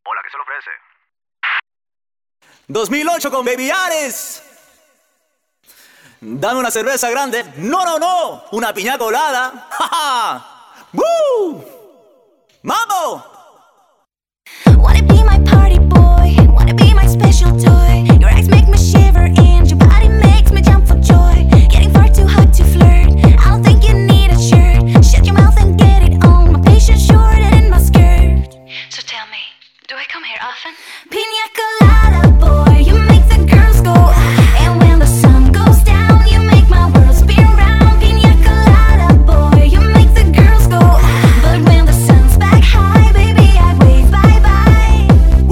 Hola, ¿qué se le ofrece? 2008 con Baby Ares. Dame una cerveza grande. No, no, no. Una piña colada. ¡Ja, ja!